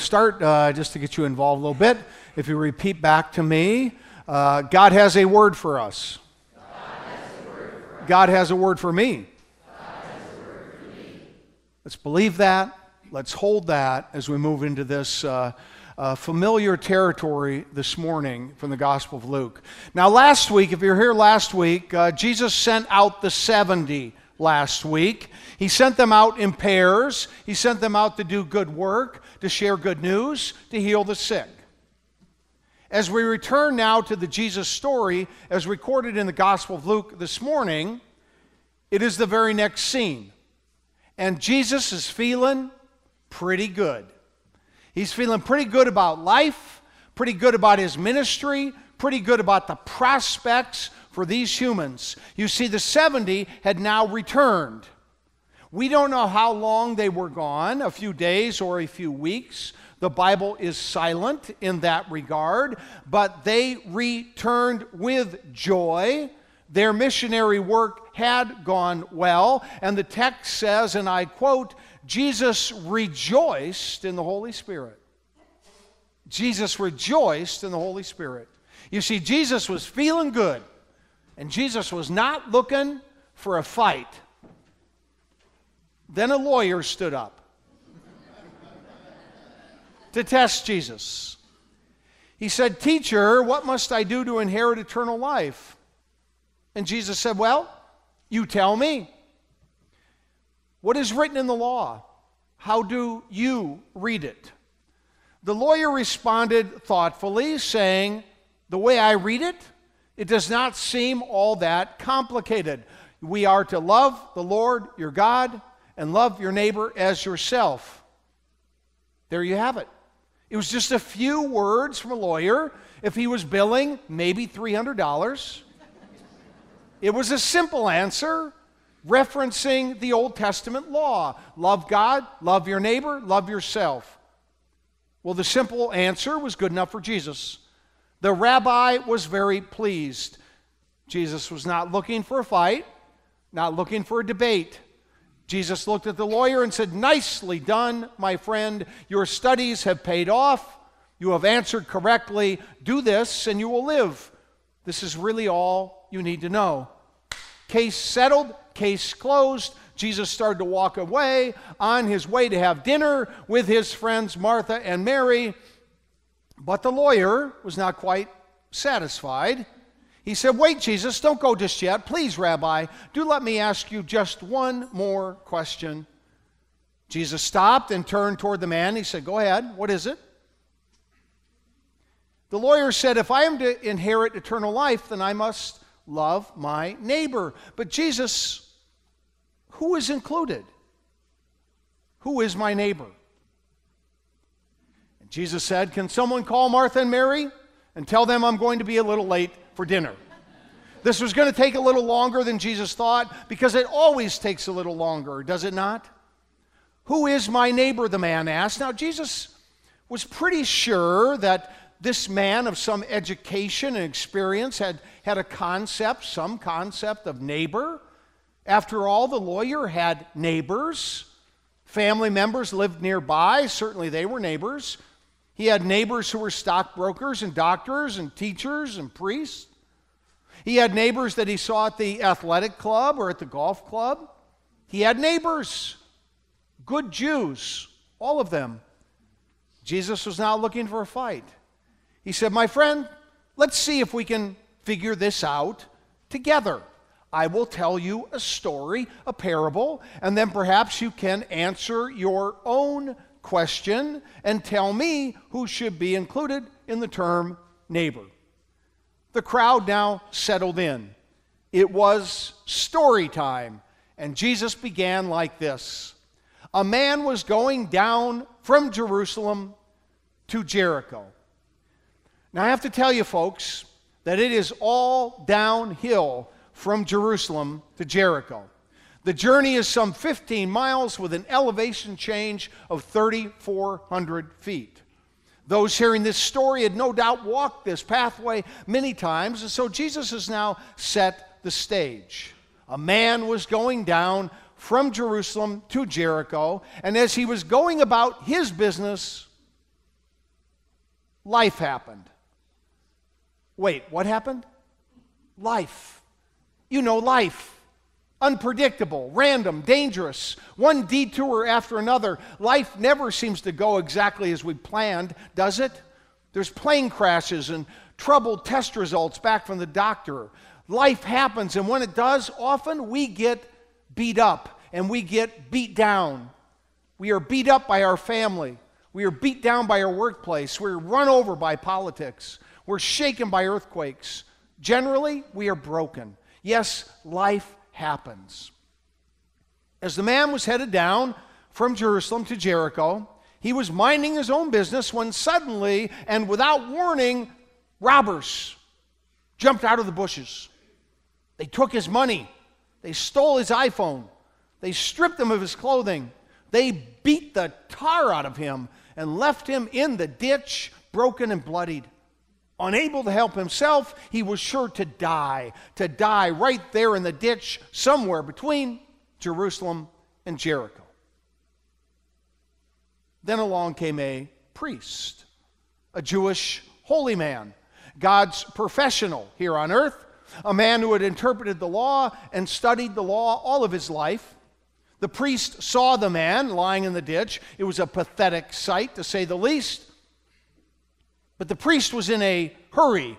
start, just to get you involved a little bit, if you repeat back to me, God has a word for us. God has a word for me. Let's believe that. Let's hold that as we move into this familiar territory this morning from the Gospel of Luke. Now, last week, if you were here last week, Jesus sent out the 70 last week. He sent them out in pairs. He sent them out to do good work, to share good news, to heal the sick. As we return now to the Jesus story, as recorded in the Gospel of Luke this morning, it is the very next scene. And Jesus is feeling pretty good. He's feeling pretty good about life, pretty good about his ministry, pretty good about the prospects for these humans. You see, the 70 had now returned. We don't know how long they were gone, a few days or a few weeks. The Bible is silent in that regard, but they returned with joy. Their missionary work had gone well, and the text says, and I quote, Jesus rejoiced in the Holy Spirit. Jesus rejoiced in the Holy Spirit. You see, Jesus was feeling good, and Jesus was not looking for a fight. Then a lawyer stood up to test Jesus. He said, "Teacher, what must I do to inherit eternal life?" And Jesus said, "Well, you tell me. What is written in the law? How do you read it?" The lawyer responded thoughtfully, saying, "The way I read it, it does not seem all that complicated. We are to love the Lord your God and love your neighbor as yourself." There you have it. It was just a few words from a lawyer. If he was billing, maybe $300. It was a simple answer referencing the Old Testament law. Love God, love your neighbor, love yourself. Well, the simple answer was good enough for Jesus. The rabbi was very pleased. Jesus was not looking for a fight, not looking for a debate. Jesus looked at the lawyer and said, "Nicely done, my friend. Your studies have paid off. You have answered correctly. Do this and you will live. This is really all you need to know." Case settled, case closed. Jesus started to walk away on his way to have dinner with his friends Martha and Mary. But the lawyer was not quite satisfied. He said, "Wait, Jesus, don't go just yet. Please, Rabbi, do let me ask you just one more question." Jesus stopped and turned toward the man. He said, "Go ahead. What is it?" The lawyer said, "If I am to inherit eternal life, then I must love my neighbor." But Jesus, who is included? Who is my neighbor? And Jesus said, "Can someone call Martha and Mary and tell them I'm going to be a little late for dinner?" This was going to take a little longer than Jesus thought, because it always takes a little longer, does it not? "Who is my neighbor?" the man asked. Now, Jesus was pretty sure that this man of some education and experience had a concept, some concept of neighbor. After all, the lawyer had neighbors. Family members lived nearby. Certainly they were neighbors. He had neighbors who were stockbrokers and doctors and teachers and priests. He had neighbors that he saw at the athletic club or at the golf club. He had neighbors, good Jews, all of them. Jesus was not looking for a fight. He said, "My friend, let's see if we can figure this out together. I will tell you a story, a parable, and then perhaps you can answer your own question and tell me who should be included in the term neighbor." The crowd now settled in. It was story time, and Jesus began like this. A man was going down from Jerusalem to Jericho. Now, I have to tell you, folks, that it is all downhill from Jerusalem to Jericho. The journey is some 15 miles with an elevation change of 3,400 feet. Those hearing this story had no doubt walked this pathway many times, and so Jesus has now set the stage. A man was going down from Jerusalem to Jericho, and as he was going about his business, life happened. Wait, what happened? Life. You know, life. Unpredictable, random, dangerous, one detour after another. Life never seems to go exactly as we planned, does it? There's plane crashes and troubled test results back from the doctor. Life happens, and when it does, often we get beat up and we get beat down. We are beat up by our family. We are beat down by our workplace. We're run over by politics. We're shaken by earthquakes. Generally, we are broken. Yes, life happens. As the man was headed down from Jerusalem to Jericho, he was minding his own business when suddenly and without warning, robbers jumped out of the bushes. They took his money. They stole his iPhone. They stripped him of his clothing. They beat the tar out of him and left him in the ditch, broken and bloodied. Unable to help himself, he was sure to die right there in the ditch somewhere between Jerusalem and Jericho. Then along came a priest, a Jewish holy man, God's professional here on earth, a man who had interpreted the law and studied the law all of his life. The priest saw the man lying in the ditch. It was a pathetic sight, to say the least. But the priest was in a hurry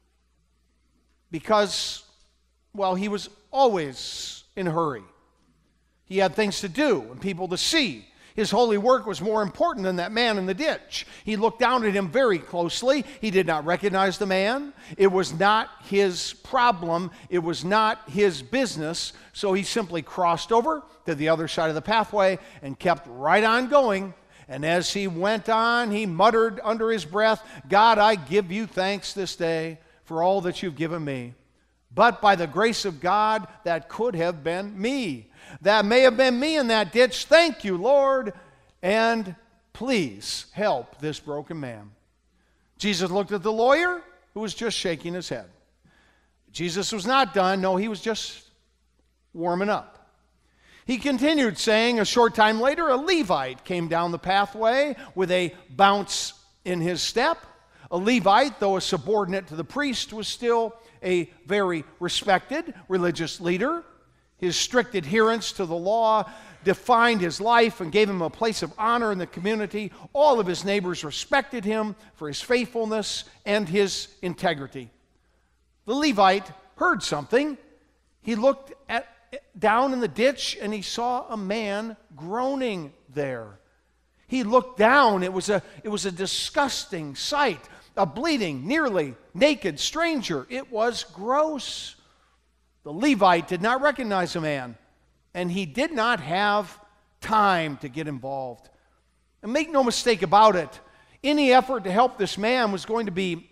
because, well, he was always in a hurry. He had things to do and people to see. His holy work was more important than that man in the ditch. He looked down at him very closely. He did not recognize the man. It was not his problem. It was not his business. So he simply crossed over to the other side of the pathway and kept right on going. And as he went on, he muttered under his breath, "God, I give you thanks this day for all that you've given me. But by the grace of God, that could have been me. That may have been me in that ditch. Thank you, Lord. And please help this broken man." Jesus looked at the lawyer, who was just shaking his head. Jesus was not done. No, he was just warming up. He continued saying, a short time later, a Levite came down the pathway with a bounce in his step. A Levite, though a subordinate to the priest, was still a very respected religious leader. His strict adherence to the law defined his life and gave him a place of honor in the community. All of his neighbors respected him for his faithfulness and his integrity. The Levite heard something. He looked down in the ditch and he saw a man groaning there. He looked down. It was a disgusting sight. A bleeding, nearly naked stranger. It was gross. The Levite did not recognize the man, and he did not have time to get involved. And make no mistake about it, any effort to help this man was going to be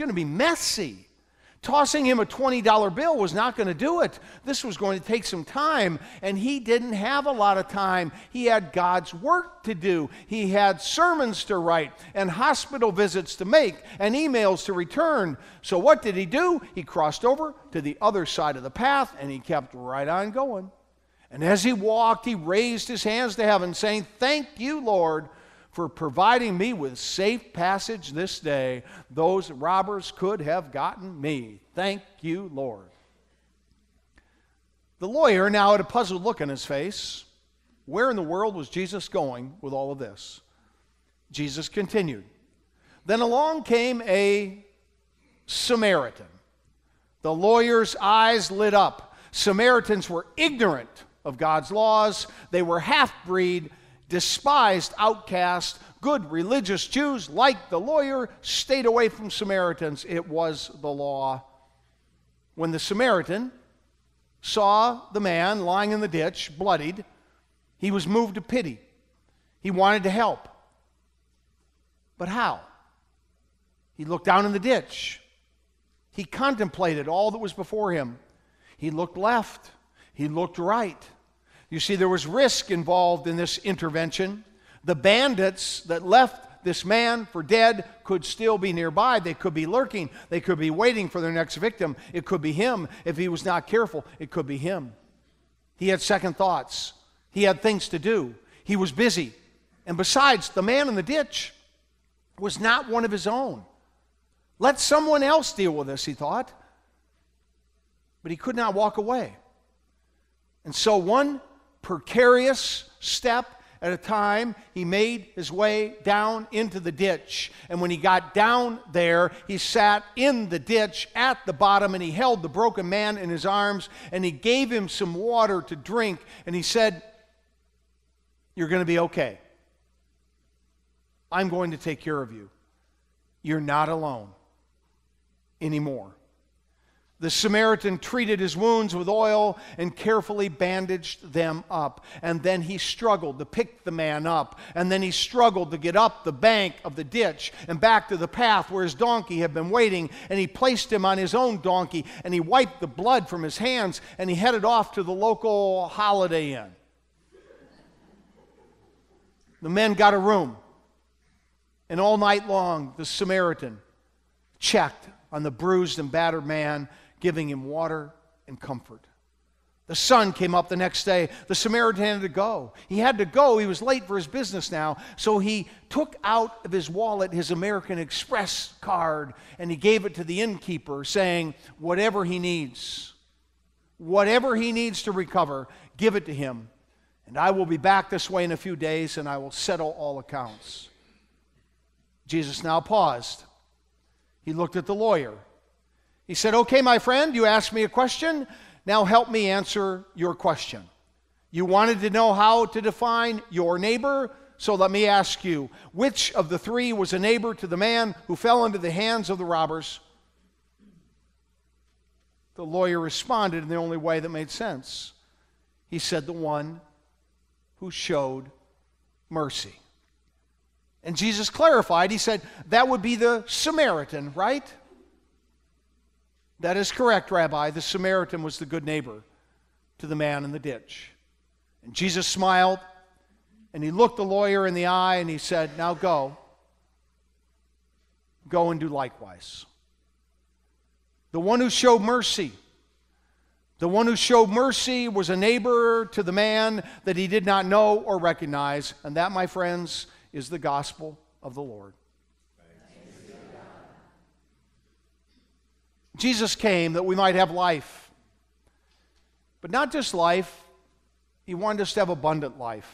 messy. Tossing him a $20 bill was not going to do it. This was going to take some time, and he didn't have a lot of time. He had God's work to do. He had sermons to write, and hospital visits to make, and emails to return. So what did he do? He crossed over to the other side of the path, and he kept right on going. And as he walked, he raised his hands to heaven, saying, "Thank you, Lord, for providing me with safe passage this day. Those robbers could have gotten me. Thank you, Lord." The lawyer now had a puzzled look on his face. Where in the world was Jesus going with all of this? Jesus continued. Then along came a Samaritan. The lawyer's eyes lit up. Samaritans were ignorant of God's laws. They were half-breed, despised outcast. Good religious Jews, like the lawyer, stayed away from Samaritans. It was the law. When the Samaritan saw the man lying in the ditch, bloodied, he was moved to pity. He wanted to help. But how? He looked down in the ditch. He contemplated all that was before him. He looked left. He looked right. You see, there was risk involved in this intervention. The bandits that left this man for dead could still be nearby. They could be lurking. They could be waiting for their next victim. It could be him. If he was not careful, it could be him. He had second thoughts. He had things to do. He was busy. And besides, the man in the ditch was not one of his own. Let someone else deal with this, he thought. But he could not walk away. And so one precarious step at a time, he made his way down into the ditch. And when he got down there, he sat in the ditch at the bottom, and he held the broken man in his arms, and he gave him some water to drink, and he said, "You're going to be okay. I'm going to take care of you. You're not alone anymore." The Samaritan treated his wounds with oil and carefully bandaged them up. And then he struggled to pick the man up. And then he struggled to get up the bank of the ditch and back to the path where his donkey had been waiting. And he placed him on his own donkey, and he wiped the blood from his hands, and he headed off to the local Holiday Inn. The men got a room. And all night long, the Samaritan checked on the bruised and battered man, giving him water and comfort. The sun came up the next day. The Samaritan had to go. He had to go. He was late for his business now. So he took out of his wallet his American Express card, and he gave it to the innkeeper, saying, whatever he needs to recover, give it to him. And I will be back this way in a few days, and I will settle all accounts. Jesus now paused. He looked at the lawyer. He said, "Okay, my friend, you asked me a question. Now help me answer your question. You wanted to know how to define your neighbor, so let me ask you, which of the three was a neighbor to the man who fell into the hands of the robbers?" The lawyer responded in the only way that made sense. He said, "The one who showed mercy." And Jesus clarified. He said, "That would be the Samaritan, right?" "That is correct, Rabbi. The Samaritan was the good neighbor to the man in the ditch." And Jesus smiled, and he looked the lawyer in the eye, and he said, "Now go. Go and do likewise." The one who showed mercy. The one who showed mercy was a neighbor to the man that he did not know or recognize. And that, my friends, is the gospel of the Lord. Jesus came that we might have life. But not just life, he wanted us to have abundant life.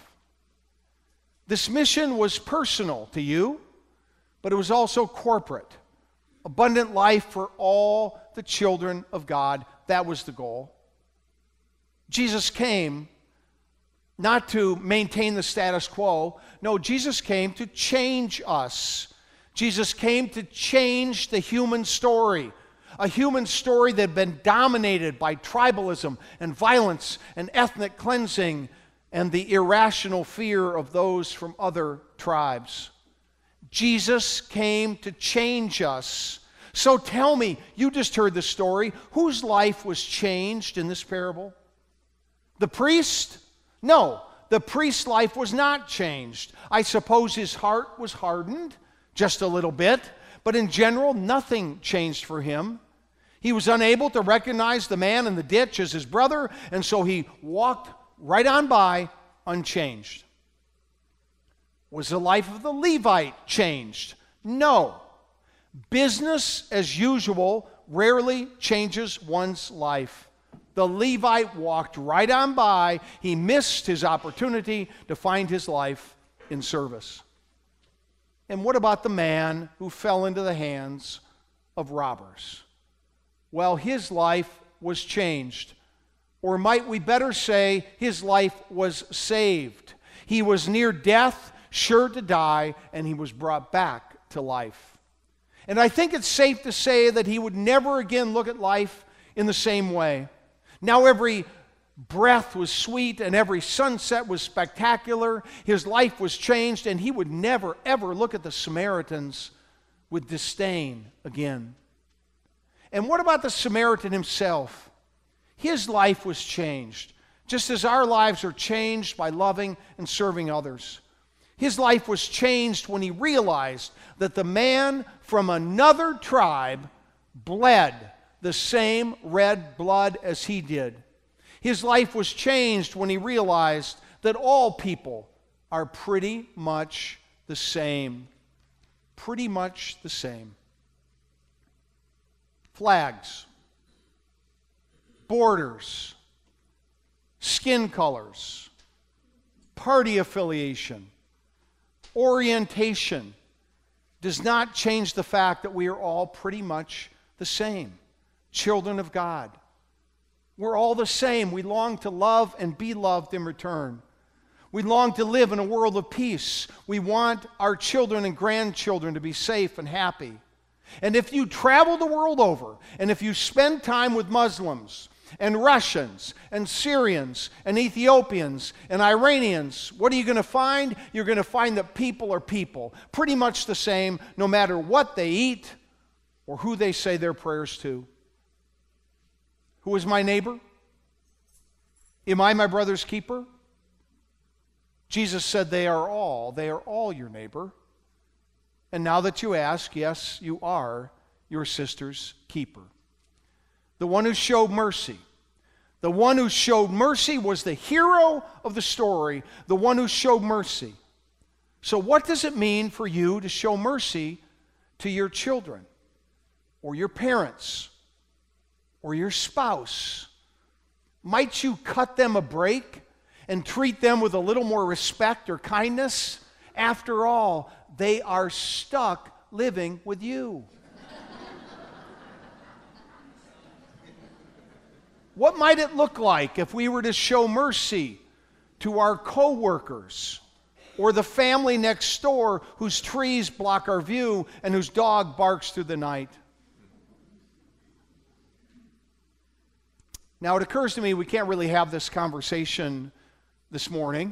This mission was personal to you, but it was also corporate. Abundant life for all the children of God. That was the goal. Jesus came not to maintain the status quo. No, Jesus came to change us. Jesus came to change the human story. A human story that had been dominated by tribalism and violence and ethnic cleansing and the irrational fear of those from other tribes. Jesus came to change us. So tell me, you just heard the story, whose life was changed in this parable? The priest? No, the priest's life was not changed. I suppose his heart was hardened just a little bit, but in general, nothing changed for him. He was unable to recognize the man in the ditch as his brother, and so he walked right on by unchanged. Was the life of the Levite changed? No. Business as usual rarely changes one's life. The Levite walked right on by. He missed his opportunity to find his life in service. And what about the man who fell into the hands of robbers? Well, his life was changed. Or might we better say, his life was saved. He was near death, sure to die, and he was brought back to life. And I think it's safe to say that he would never again look at life in the same way. Now every breath was sweet and every sunset was spectacular. His life was changed, and he would never, ever look at the Samaritans with disdain again. And what about the Samaritan himself? His life was changed, just as our lives are changed by loving and serving others. His life was changed when he realized that the man from another tribe bled the same red blood as he did. His life was changed when he realized that all people are pretty much the same. pretty much the same. Flags, borders, skin colors, party affiliation, orientation does not change the fact that we are all pretty much the same. Children of God. We're all the same. We long to love and be loved in return. We long to live in a world of peace. We want our children and grandchildren to be safe and happy. And if you travel the world over, and if you spend time with Muslims and Russians and Syrians and Ethiopians and Iranians, what are you going to find? You're going to find that people are people, pretty much the same, no matter what they eat or who they say their prayers to. Who is my neighbor? Am I my brother's keeper? Jesus said they are all your neighbor. And now that you ask, yes, you are your sister's keeper. The one who showed mercy. The one who showed mercy was the hero of the story, the one who showed mercy. So what does it mean for you to show mercy to your children or your parents or your spouse? Might you cut them a break and treat them with a little more respect or kindness? After all, they are stuck living with you. What might it look like if we were to show mercy to our co-workers or the family next door whose trees block our view and whose dog barks through the night? Now, it occurs to me we can't really have this conversation this morning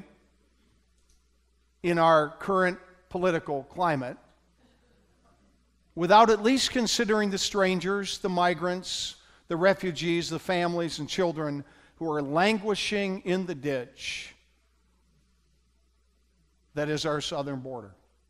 in our current political climate without at least considering the strangers, the migrants, the refugees, the families and children who are languishing in the ditch that is our southern border.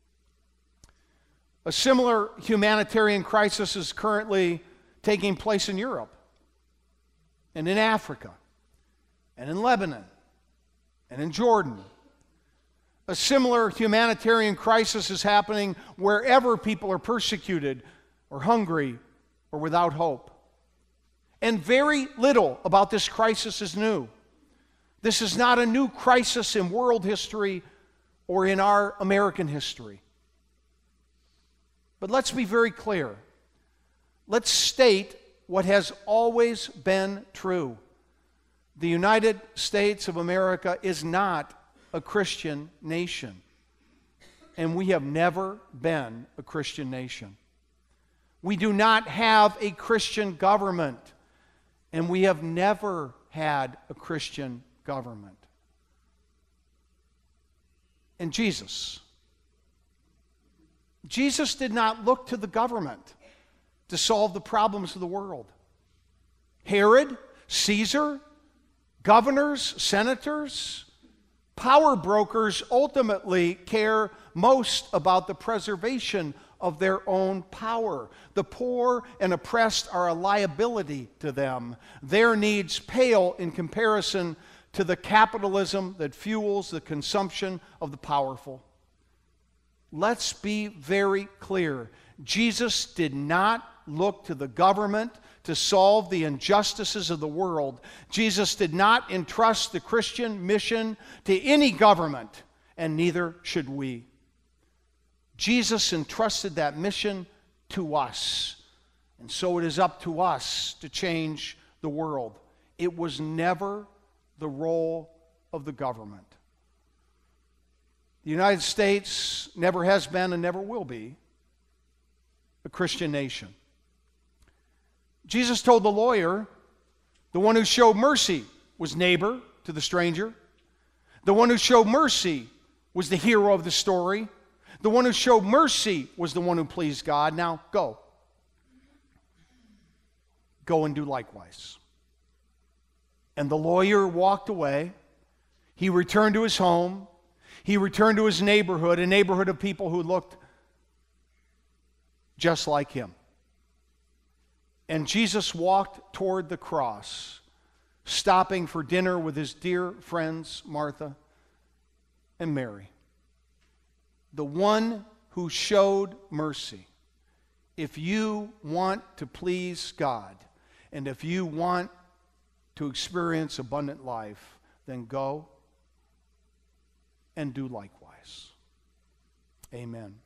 A similar humanitarian crisis is currently taking place in Europe and in Africa and in Lebanon and in Jordan. A similar humanitarian crisis is happening wherever people are persecuted or hungry or without hope. And very little about this crisis is new. This is not a new crisis in world history or in our American history. But let's be very clear. Let's state what has always been true. The United States of America is not a Christian nation. And we have never been a Christian nation. We do not have a Christian government. And we have never had a Christian government. And Jesus did not look to the government to solve the problems of the world. Herod, Caesar, governors, senators, power brokers ultimately care most about the preservation of their own power. The poor and oppressed are a liability to them. Their needs pale in comparison to the capitalism that fuels the consumption of the powerful. Let's be very clear. Jesus did not look to the government to solve the injustices of the world. Jesus did not entrust the Christian mission to any government, and neither should we. Jesus entrusted that mission to us. And so it is up to us to change the world. It was never the role of the government. The United States never has been and never will be a Christian nation. Jesus told the lawyer, the one who showed mercy was neighbor to the stranger. The one who showed mercy was the hero of the story. The one who showed mercy was the one who pleased God. Now, go. Go and do likewise. And the lawyer walked away. He returned to his home. He returned to his neighborhood, a neighborhood of people who looked just like him. And Jesus walked toward the cross, stopping for dinner with his dear friends, Martha and Mary. The one who showed mercy. If you want to please God, and if you want to experience abundant life, then go and do likewise. Amen.